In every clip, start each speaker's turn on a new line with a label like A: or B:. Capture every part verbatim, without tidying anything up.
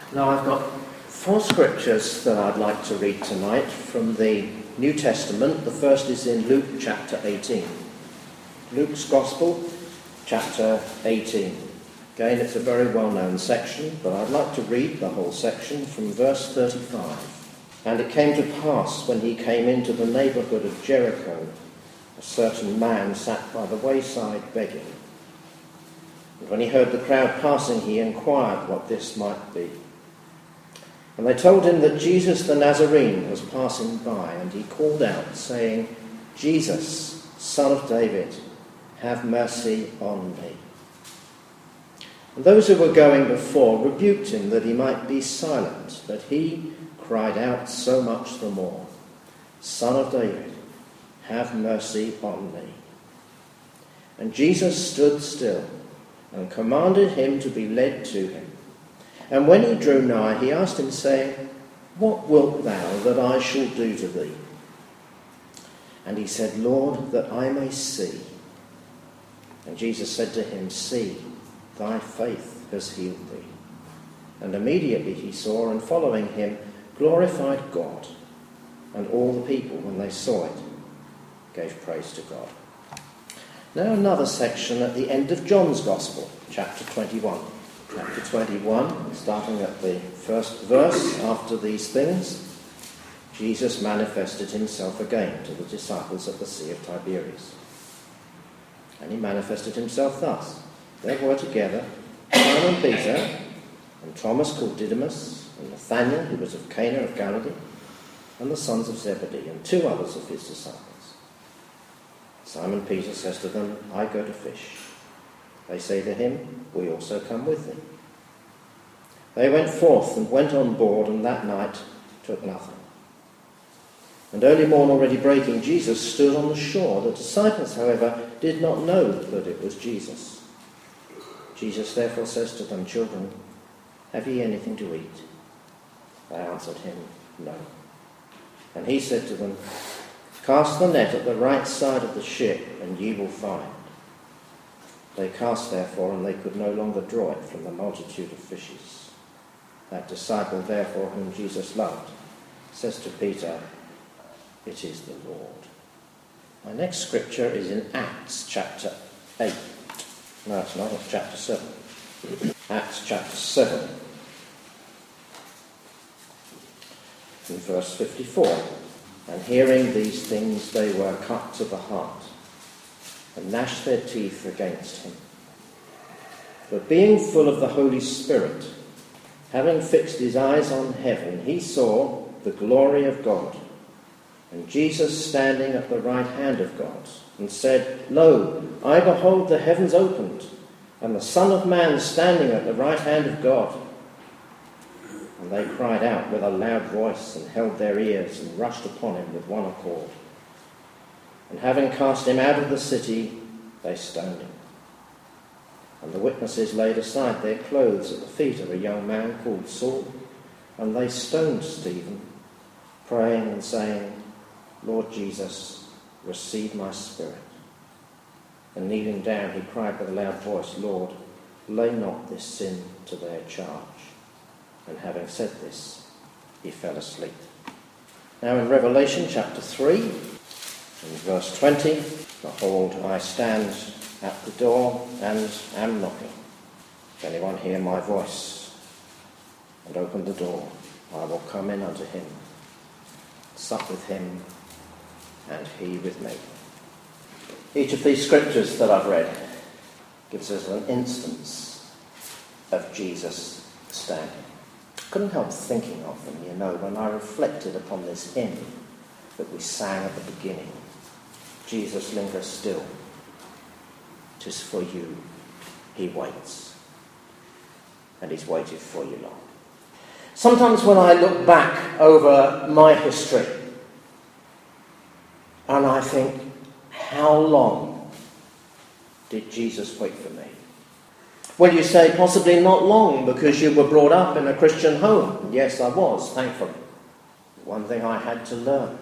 A: Now I've got four scriptures that I'd like to read tonight from the New Testament. The first is in Luke chapter eighteen. Luke's Gospel, chapter eighteen. Again, it's a very well-known section, but I'd like to read the whole section from verse thirty-five. And it came to pass, when he came into the neighbourhood of Jericho, a certain man sat by the wayside begging. And when he heard the crowd passing, he inquired what this might be. And they told him that Jesus the Nazarene was passing by, and he called out, saying, Jesus, Son of David, have mercy on me. And those who were going before rebuked him that he might be silent, but he cried out so much the more, Son of David, have mercy on me. And Jesus stood still and commanded him to be led to him. And when he drew nigh, he asked him, saying, What wilt thou that I shall do to thee? And he said, Lord, that I may see. And Jesus said to him, See, thy faith has healed thee. And immediately he saw, and following him, glorified God. And all the people, when they saw it, gave praise to God. Now another section at the end of John's Gospel, chapter twenty-one. Chapter twenty-one, starting at the first verse, after these things, Jesus manifested himself again to the disciples at the Sea of Tiberias. And he manifested himself thus. There were together Simon Peter, and Thomas called Didymus, and Nathanael, who was of Cana of Galilee, and the sons of Zebedee, and two others of his disciples. Simon Peter says to them, I go to fish. They say to him, We also come with thee. They went forth and went on board, and that night took nothing. And early morn already breaking, Jesus stood on the shore. The disciples, however, did not know that it was Jesus. Jesus therefore says to them, Children, have ye anything to eat? They answered him, No. And he said to them, Cast the net at the right side of the ship, and ye will find. They cast therefore, and they could no longer draw it from the multitude of fishes. That disciple therefore whom Jesus loved says to Peter, It is the Lord. My next scripture is in Acts chapter eight. No, it's not, it's chapter seven. Acts chapter seven. In verse fifty-four. And hearing these things they were cut to the heart, and gnashed their teeth against him. But being full of the Holy Spirit, having fixed his eyes on heaven, he saw the glory of God, and Jesus standing at the right hand of God, and said, Lo, I behold the heavens opened, and the Son of Man standing at the right hand of God. And they cried out with a loud voice, and held their ears, and rushed upon him with one accord. And having cast him out of the city, they stoned him. And the witnesses laid aside their clothes at the feet of a young man called Saul, and they stoned Stephen, praying and saying, Lord Jesus, receive my spirit. And kneeling down, he cried with a loud voice, Lord, lay not this sin to their charge. And having said this, he fell asleep. Now in Revelation chapter three, in verse twenty, Behold, I stand at the door and am knocking. If anyone hear my voice and open the door, I will come in unto him, sup with him, and he with me. Each of these scriptures that I've read gives us an instance of Jesus standing. I couldn't help thinking of them, you know, when I reflected upon this hymn that we sang at the beginning. Jesus lingers still. 'Tis for you he waits. And he's waited for you long. Sometimes when I look back over my history, and I think, how long did Jesus wait for me? Well, you say possibly not long because you were brought up in a Christian home. Yes, I was, thankfully. One thing I had to learn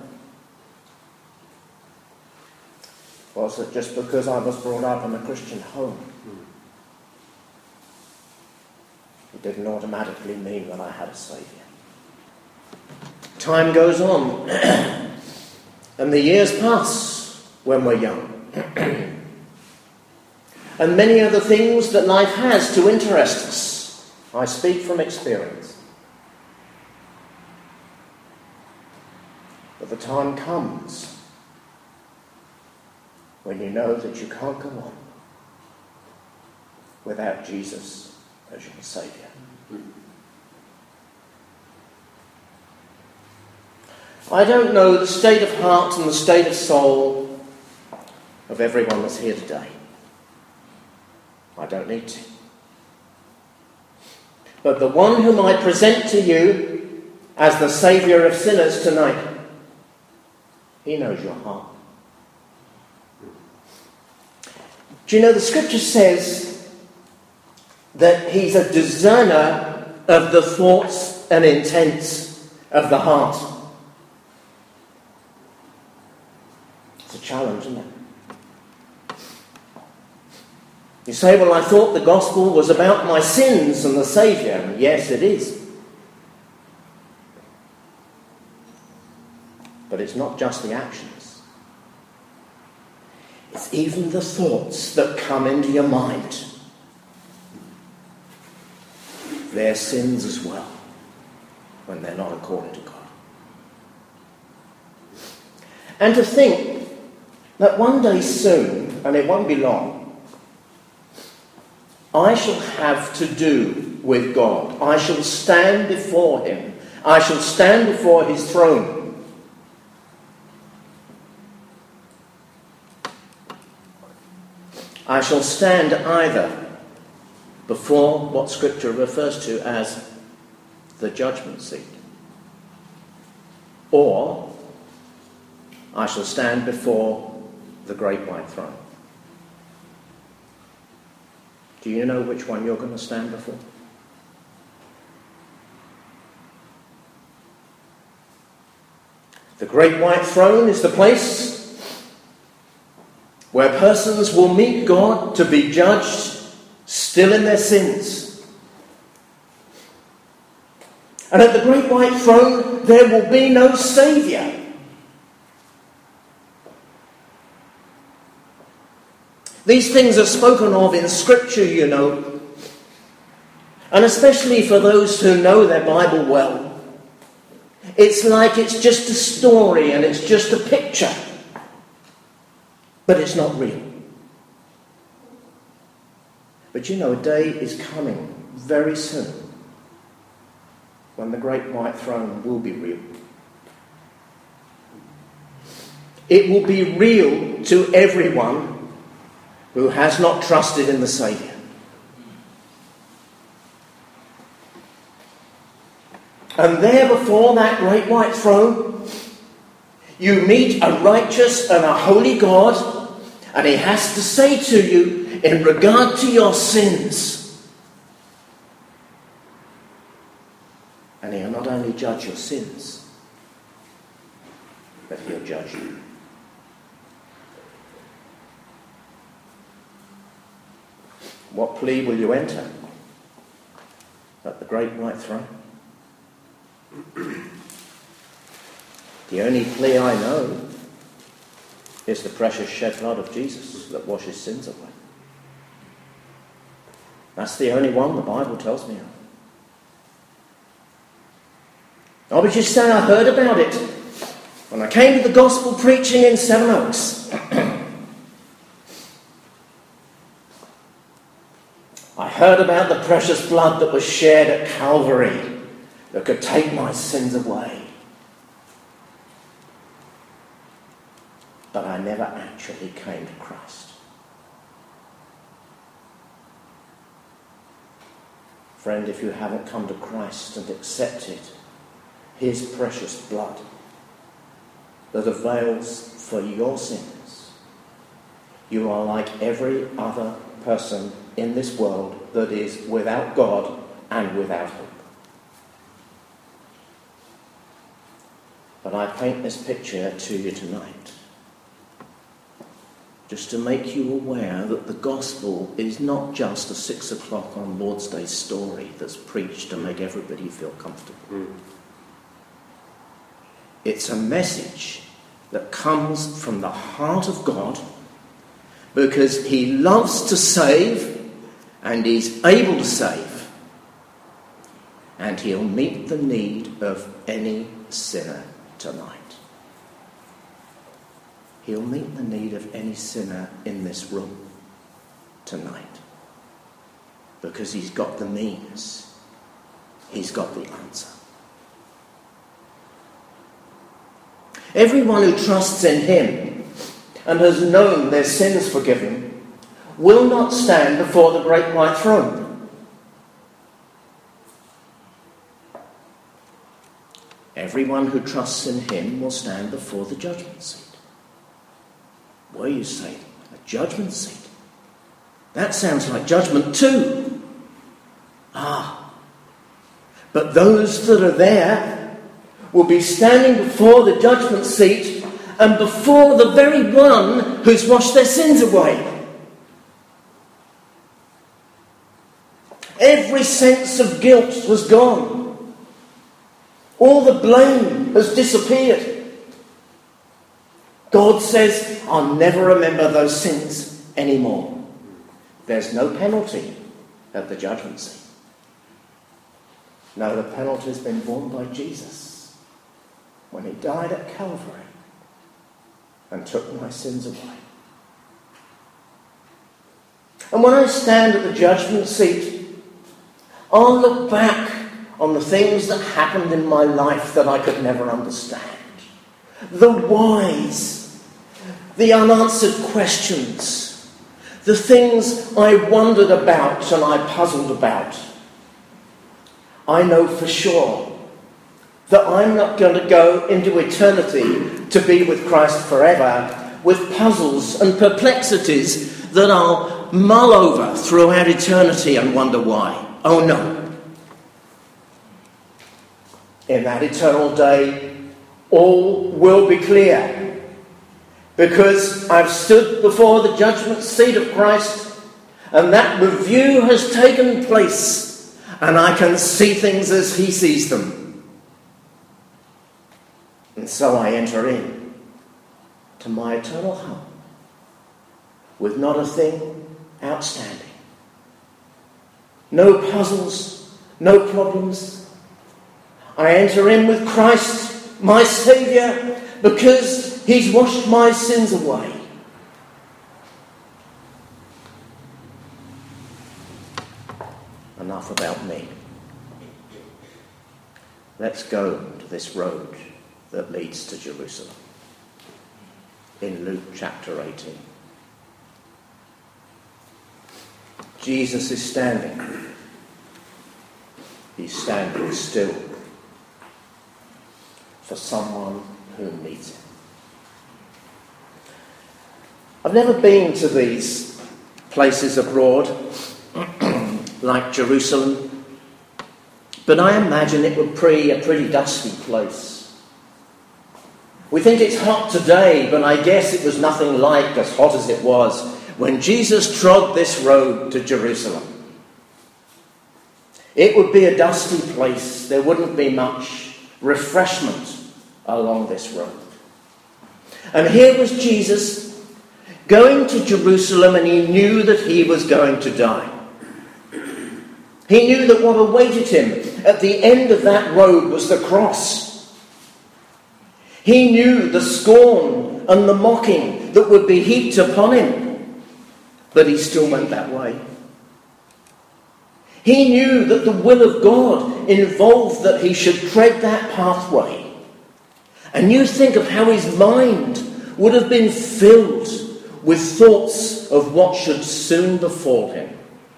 A: was that just because I was brought up in a Christian home It didn't automatically mean that I had a Saviour. Time goes on, and the years pass when we're young. And many other things that life has to interest us. I speak from experience. But the time comes when you know that you can't go on without Jesus as your Saviour. I don't know the state of heart and the state of soul of everyone that's here today. I don't need to. But the one whom I present to you as the Saviour of sinners tonight, he knows your heart. Do you know the scripture says that he's a discerner of the thoughts and intents of the heart? It's a challenge, isn't it? You say, well, I thought the gospel was about my sins and the Saviour. And yes, it is. But it's not just the actions. It's even the thoughts that come into your mind. They're sins as well, when they're not according to God. And to think that one day soon, and it won't be long, I shall have to do with God. I shall stand before him. I shall stand before his throne. I shall stand either before what Scripture refers to as the judgment seat, or I shall stand before the great white throne. Do you know which one you're going to stand before? The great white throne is the place where persons will meet God to be judged still in their sins. And at the great white throne there will be no Saviour. These things are spoken of in Scripture, you know, and especially for those who know their Bible well. It's like it's just a story and it's just a picture, but it's not real. But you know, a day is coming very soon when the great white throne will be real. It will be real to everyone who has not trusted in the Saviour. And there before that great white throne, you meet a righteous and a holy God, and he has to say to you in regard to your sins. And he'll not only judge your sins, but he'll judge you. What plea will you enter at the great white throne? The only plea I know is the precious shed blood of Jesus that washes sins away. That's the only one the Bible tells me of. I would just say I heard about it when I came to the gospel preaching in Seven Oaks. I heard about the precious blood that was shed at Calvary that could take my sins away. But I never actually came to Christ. Friend, if you haven't come to Christ and accepted his precious blood that avails for your sins, you are like every other person in this world that is without God and without hope. But I paint this picture to you tonight just just to make you aware that the gospel is not just a six o'clock on Lord's Day story that's preached to make everybody feel comfortable. Mm. It's a message that comes from the heart of God, because he loves to save and he's able to save, and he'll meet the need of any sinner tonight. He'll meet the need of any sinner in this room tonight, because he's got the means, he's got the answer. Everyone who trusts in him and has known their sins forgiven will not stand before the great white throne. Everyone who trusts in him will stand before the judgment seat. Well, you say, a judgment seat? That sounds like judgment too. Ah, but those that are there will be standing before the judgment seat and before the very one who's washed their sins away. Every sense of guilt was gone. All the blame has disappeared. God says, I'll never remember those sins anymore. There's no penalty at the judgment seat. No, the penalty has been borne by Jesus when he died at Calvary and took my sins away. And when I stand at the judgment seat, I'll look back on the things that happened in my life that I could never understand. The whys, the unanswered questions, the things I wondered about and I puzzled about. I know for sure that I'm not going to go into eternity to be with Christ forever with puzzles and perplexities that I'll mull over throughout eternity and wonder why. Oh no. In that eternal day, all will be clear, because I've stood before the judgment seat of Christ, and that review has taken place, and I can see things as he sees them. And so I enter in to my eternal home with not a thing outstanding. No puzzles, no problems. I enter in with Christ, my Saviour, because he's washed my sins away. Enough about me. Let's go to this road that leads to Jerusalem. In Luke chapter eighteen. Jesus is standing. He's standing still for someone who needs him. I've never been to these places abroad, like Jerusalem, but I imagine it would be a pretty dusty place. We think it's hot today, but I guess it was nothing like as hot as it was when Jesus trod this road to Jerusalem. It would be a dusty place. There wouldn't be much refreshment along this road. And here was Jesus going to Jerusalem, and he knew that he was going to die. He knew that what awaited him at the end of that road was the cross. He knew the scorn and the mocking that would be heaped upon him, but he still went that way. He knew that the will of God involved that he should tread that pathway. And you think of how his mind would have been filled with thoughts of what should soon befall him.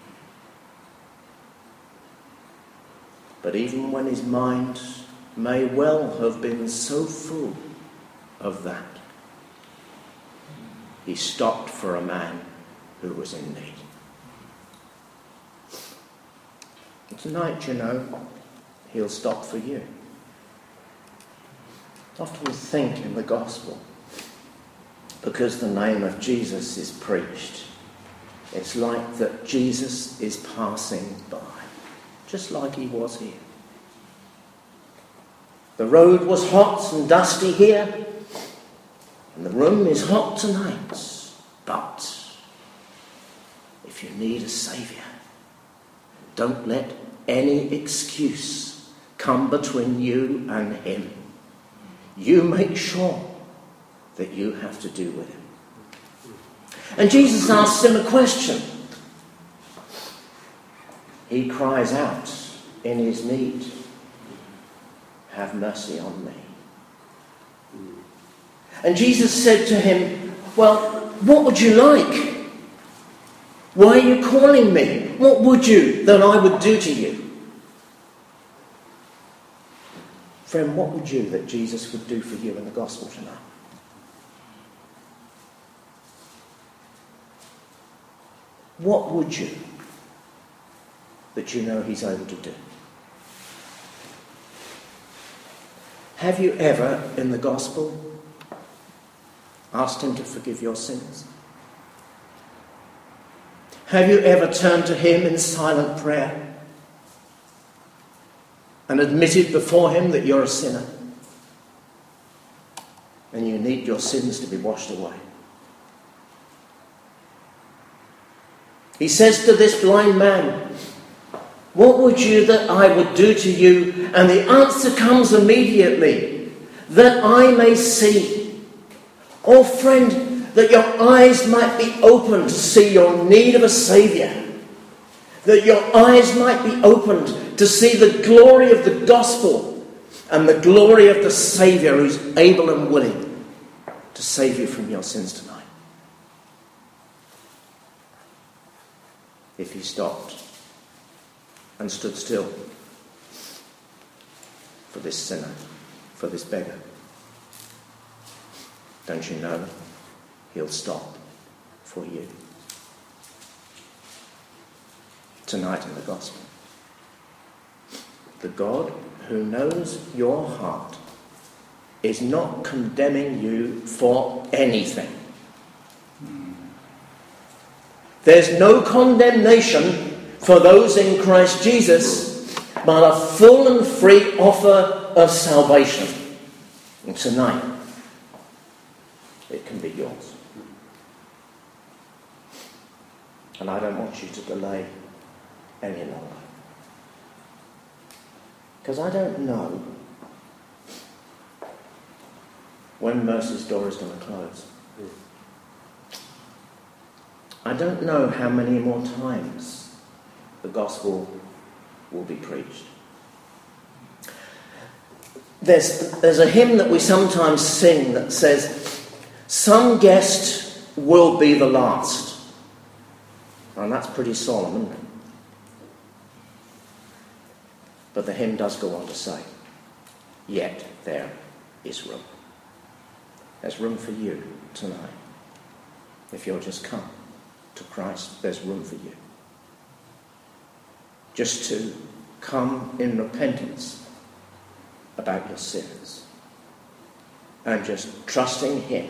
A: But even when his mind may well have been so full of that, he stopped for a man who was in need. And tonight, you know, he'll stop for you. Often we think in the gospel because the name of Jesus is preached, it's like that Jesus is passing by, just like he was here. The road was hot and dusty here, and the room is hot tonight. But if you need a saviour, don't let any excuse come between you and him. You make sure that you have to do with him. And Jesus asks him a question. He cries out in his need, "Have mercy on me." And Jesus said to him, "Well, what would you like? Why are you calling me? What would you that I would do to you?" Friend, what would you that Jesus would do for you in the gospel tonight? What would you that you know he's able to do? Have you ever in the gospel asked him to forgive your sins? Have you ever turned to him in silent prayer and admitted before him that you're a sinner and you need your sins to be washed away? He says to this blind man, "What would you that I would do to you?" And the answer comes immediately, "That I may see." Oh friend, that your eyes might be opened to see your need of a saviour. That your eyes might be opened to see the glory of the gospel and the glory of the Saviour who's able and willing to save you from your sins tonight. If he stopped and stood still for this sinner, for this beggar, don't you know he'll stop for you tonight in the gospel? The God who knows your heart is not condemning you for anything. There's no condemnation for those in Christ Jesus, but a full and free offer of salvation. And tonight, it can be yours. And I don't want you to delay any longer. Because I don't know when mercy's door is going to close. I don't know how many more times the gospel will be preached. There's, there's a hymn that we sometimes sing that says, "Some guest will be the last." And that's pretty solemn, isn't it? But the hymn does go on to say, "Yet there is room." There's room for you tonight. If you'll just come to Christ, there's room for you. Just to come in repentance about your sins and just trusting him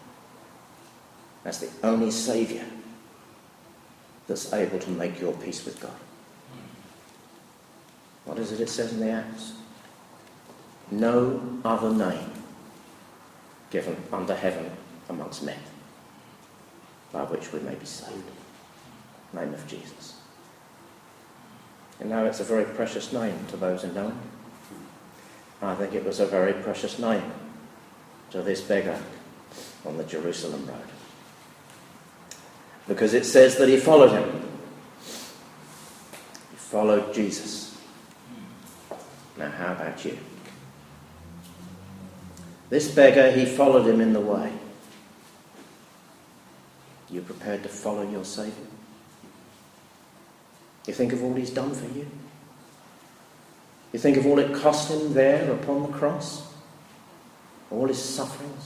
A: as the only Saviour that's able to make your peace with God. What is it it says in the Acts? No other name given under heaven amongst men by which we may be saved. Name of Jesus. And now it's a very precious name to those who know him. I think it was a very precious name to this beggar on the Jerusalem road. Because it says that he followed him. He followed Jesus. Now how about you? This beggar, he followed him in the way. You prepared to follow your Saviour? You think of all he's done for you? You think of all it cost him there upon the cross? All his sufferings?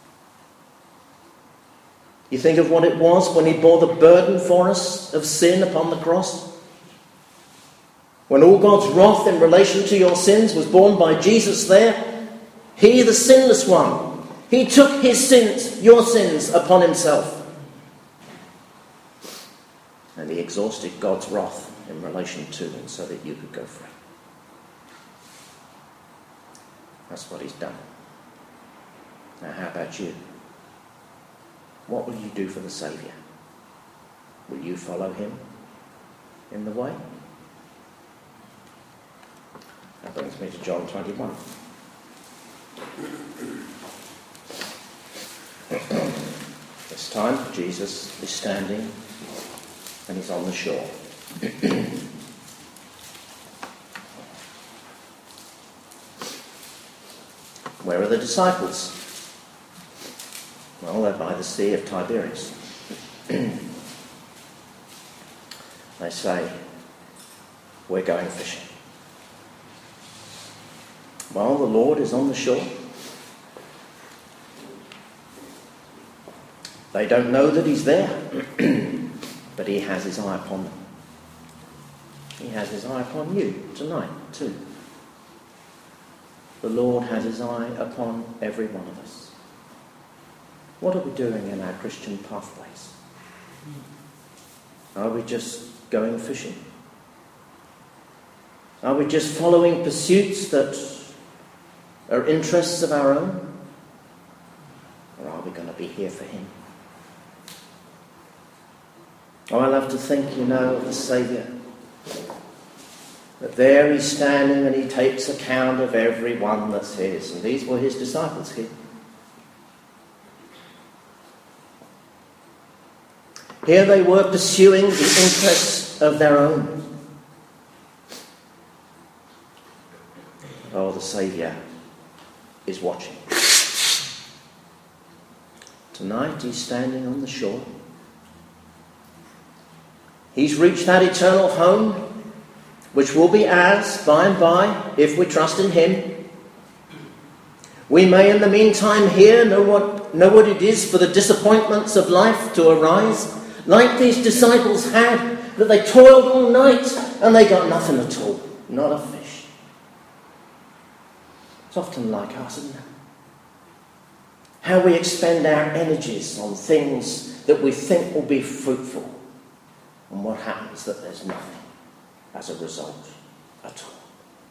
A: You think of what it was when he bore the burden for us of sin upon the cross? When all God's wrath in relation to your sins was borne by Jesus there, he, the sinless one, He took his sins, your sins, upon himself. And he exhausted God's wrath in relation to them so that you could go free. That's what he's done. Now, how about you? What will you do for the Saviour? Will you follow him in the way? That brings me to John twenty-one. This time, Jesus is standing and he's on the shore. Where are the disciples? Well, they're by the Sea of Tiberias. They say, we're going fishing. Well, the Lord is on the shore. They don't know that he's there, but he has his eye upon them. He has his eye upon you tonight too. The Lord has his eye upon every one of us. What are we doing in our Christian pathways? Are we just going fishing? Are we just following pursuits that are interests of our own? Or are we going to be here for him? Oh, I love to think, you know, of the Saviour. That there he's standing and he takes account of every one that's his. And these were his disciples here. Here they were pursuing the interests of their own. Oh, the Saviour is watching. Tonight he's standing on the shore. He's reached that eternal home, which will be ours by and by if we trust in him. We may in the meantime here know what, know what it is for the disappointments of life to arise, like these disciples had, that they toiled all night and they got nothing at all, not a fish. It's often like us, isn't it? How we expend our energies on things that we think will be fruitful, and what happens that there's nothing as a result at all.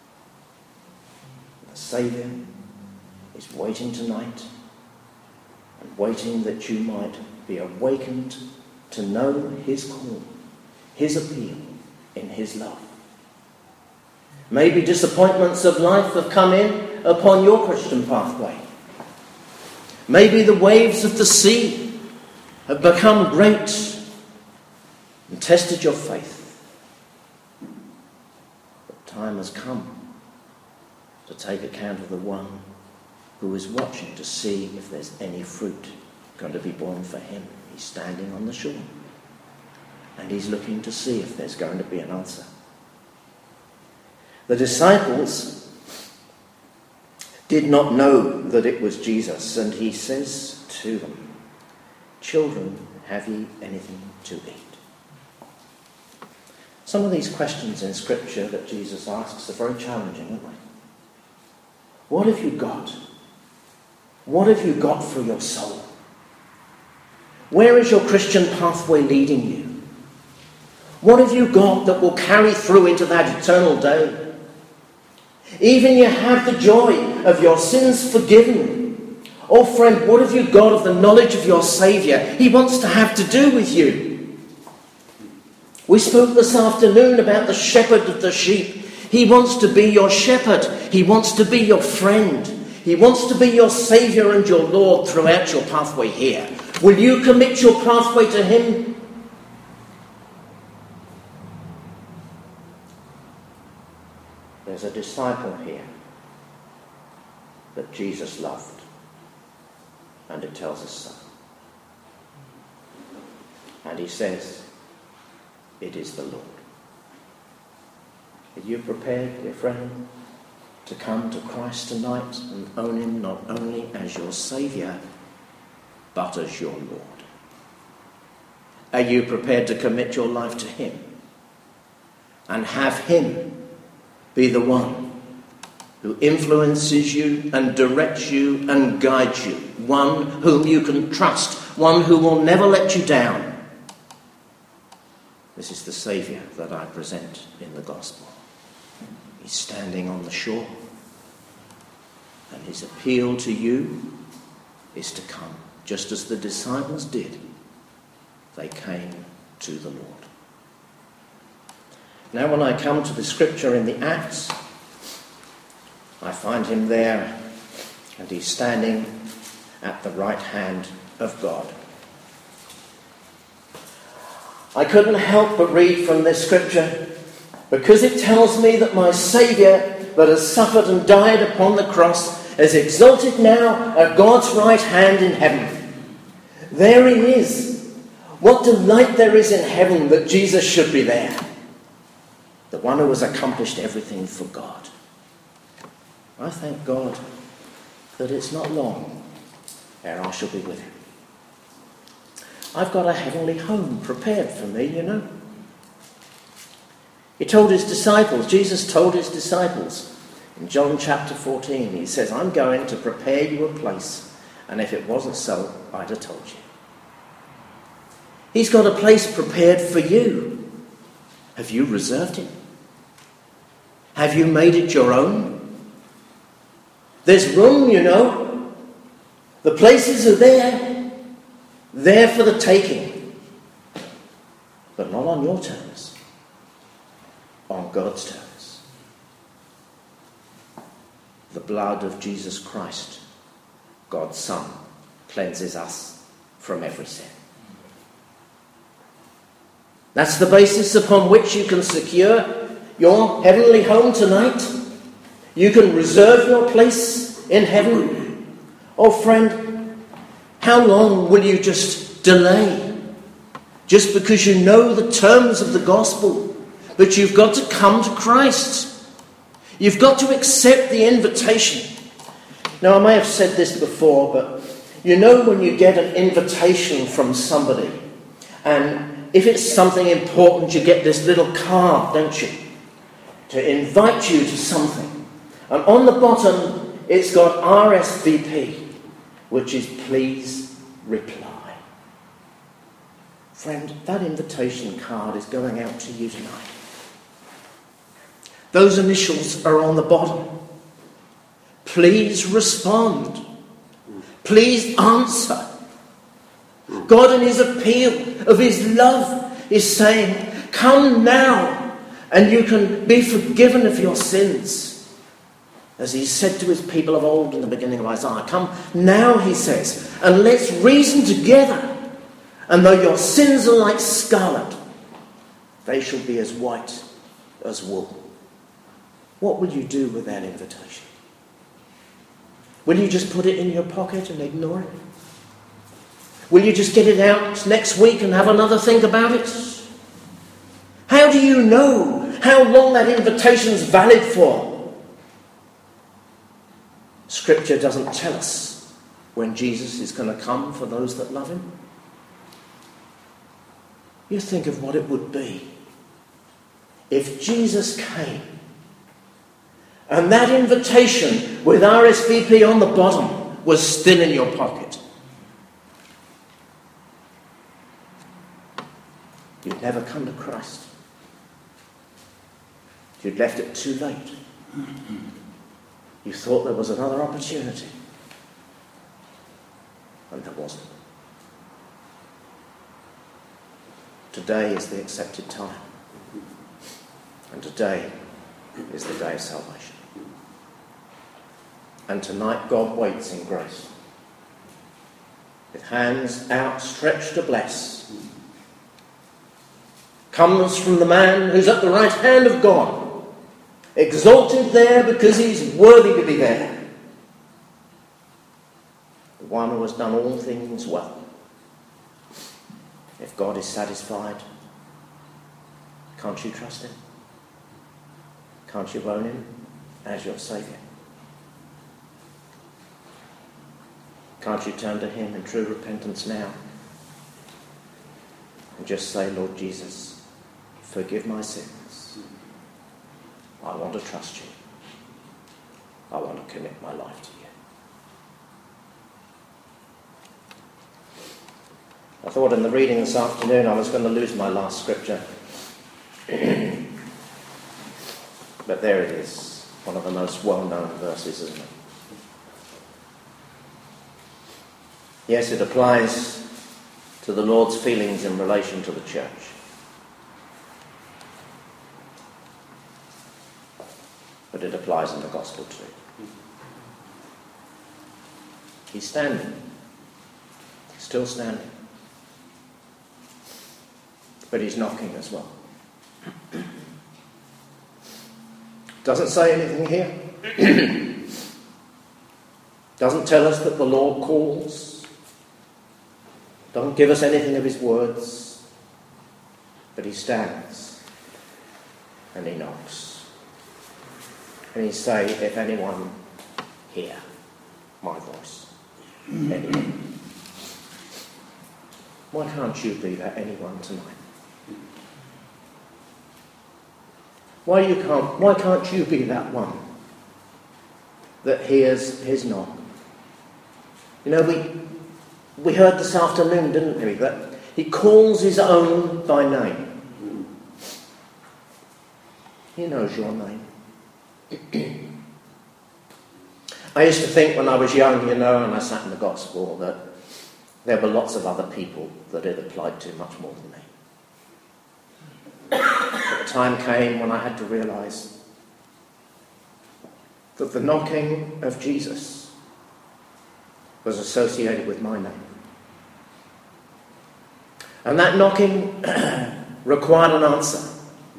A: The Saviour is waiting tonight, and waiting that you might be awakened to know his call, his appeal in his love. Maybe disappointments of life have come in upon your Christian pathway. Maybe the waves of the sea have become great and tested your faith. But time has come to take account of the one who is watching to see if there's any fruit going to be born for him. He's standing on the shore and he's looking to see if there's going to be an answer. The disciples did not know that it was Jesus, and he says to them, "Children, have ye anything to eat?" Some of these questions in Scripture that Jesus asks are very challenging, aren't they? What have you got? What have you got for your soul? Where is your Christian pathway leading you? What have you got that will carry through into that eternal day? Even you have the joy of your sins forgiven. Oh friend, what have you got of the knowledge of your Saviour? He wants to have to do with you. We spoke this afternoon about the shepherd of the sheep. He wants to be your shepherd. He wants to be your friend. He wants to be your Saviour and your Lord throughout your pathway here. Will you commit your pathway to him? There's a disciple here that Jesus loved, and it tells us so. And he says, it is the Lord. Are you prepared, dear friend, to come to Christ tonight and own him not only as your Saviour, but as your Lord? Are you prepared to commit your life to him and have him be the one who influences you and directs you and guides you, one whom you can trust, one who will never let you down. This is the Saviour that I present in the gospel. He's standing on the shore, and his appeal to you is to come, just as the disciples did. They came to the Lord. Now when I come to the scripture in the Acts, I find him there, and he's standing at the right hand of God. I couldn't help but read from this scripture because it tells me that my Saviour that has suffered and died upon the cross is exalted now at God's right hand in heaven. There he is. What delight there is in heaven that Jesus should be there. The one who has accomplished everything for God. I thank God that it's not long ere I shall be with him. I've got a heavenly home prepared for me, you know. He told his disciples, Jesus told his disciples in John chapter fourteen, he says, I'm going to prepare you a place, and if it wasn't so, I'd have told you. He's got a place prepared for you. Have you reserved it? Have you made it your own? There's room, you know. The places are there. There for the taking. But not on your terms. On God's terms. The blood of Jesus Christ, God's Son, cleanses us from every sin. That's the basis upon which you can secure your heavenly home tonight. You can reserve your place in heaven. Oh friend, how long will you just delay? Just because you know the terms of the gospel. But you've got to come to Christ. You've got to accept the invitation. Now I may have said this before, but you know when you get an invitation from somebody, and if it's something important, you get this little card, don't you? To invite you to something. And on the bottom, it's got R S V P, which is please reply. Friend, that invitation card is going out to you tonight. Those initials are on the bottom. Please respond. Please answer. God in his appeal of his love is saying, come now and you can be forgiven of your sins. As he said to his people of old in the beginning of Isaiah, come now, he says, and let's reason together. And though your sins are like scarlet, they shall be as white as wool. What will you do with that invitation? Will you just put it in your pocket and ignore it? Will you just get it out next week and have another think about it? How do you know how long that invitation's valid for? Scripture doesn't tell us when Jesus is going to come for those that love him. You think of what it would be if Jesus came and that invitation with R S V P on the bottom was still in your pocket. You'd never come to Christ. You'd left it too late. You thought there was another opportunity. And there wasn't. Today is the accepted time. And today is the day of salvation. And tonight God waits in grace, with hands outstretched to bless. Comes from the man who's at the right hand of God, exalted there because he's worthy to be there. The one who has done all things well. If God is satisfied, can't you trust him? Can't you own him as your Saviour? Can't you turn to him in true repentance now and just say, Lord Jesus, forgive my sins. I want to trust you. I want to commit my life to you. I thought in the reading this afternoon I was going to lose my last scripture. But there it is, one of the most well-known verses, isn't it? Yes, it applies to the Lord's feelings in relation to the church. But it applies in the gospel too. He's standing. He's still standing. But he's knocking as well. Doesn't say anything here. Doesn't tell us that the Lord calls. Doesn't give us anything of his words. But he stands and he knocks. And he say, if anyone hear my voice, anyone. Why can't you be that anyone tonight? Why you can't? Why can't you be that one that hears his knock? You know, we we heard this afternoon, didn't we, that he calls his own by name. He knows your name. I used to think when I was young, you know, and I sat in the gospel, that there were lots of other people that it applied to much more than me. But the time came when I had to realise that the knocking of Jesus was associated with my name. And that knocking required an answer.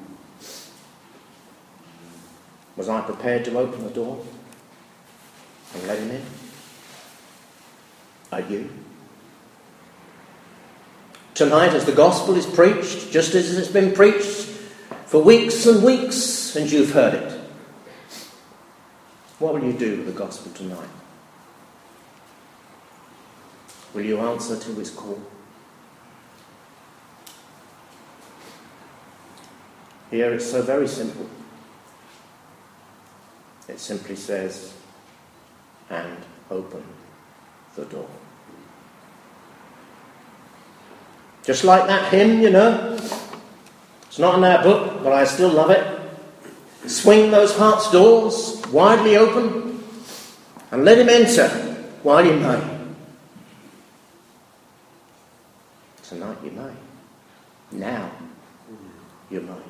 A: Was I prepared to open the door and let him in? Are you? Tonight, as the gospel is preached, just as it's been preached for weeks and weeks, and you've heard it, what will you do with the gospel tonight? Will you answer to his call? Here it's so very simple. It simply says, and open the door. Just like that hymn, you know. It's not in our book, but I still love it. Swing those heart's doors widely open and let him enter while you may. Tonight you may. Now you may.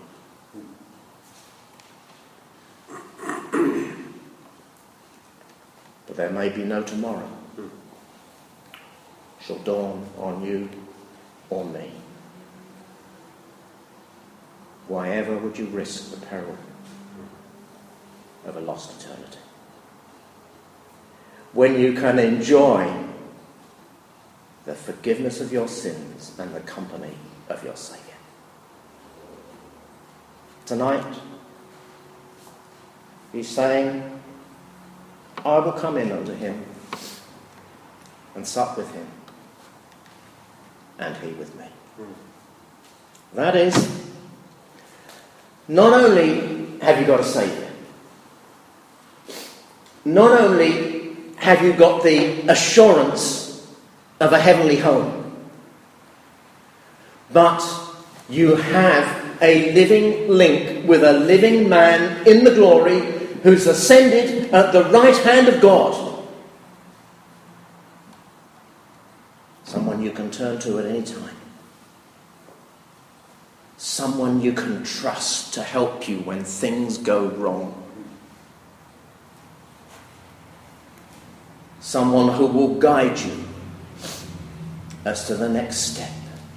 A: But there may be no tomorrow. Shall dawn on you or me. Why ever would you risk the peril of a lost eternity when you can enjoy the forgiveness of your sins and the company of your Saviour? Tonight, he's saying, I will come in unto him and sup with him, and he with me. That is, not only have you got a Saviour, not only have you got the assurance of a heavenly home, but you have a living link with a living man in the glory who's ascended at the right hand of God. Someone you can turn to at any time. Someone you can trust to help you when things go wrong. Someone who will guide you as to the next step.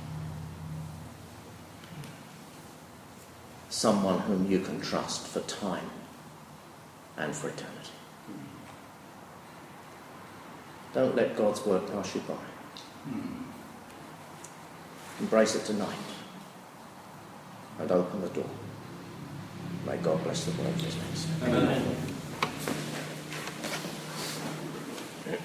A: Someone whom you can trust for time and for eternity. Don't let God's word pass you by. Embrace it tonight and open the door. May God bless the word of his name. Amen.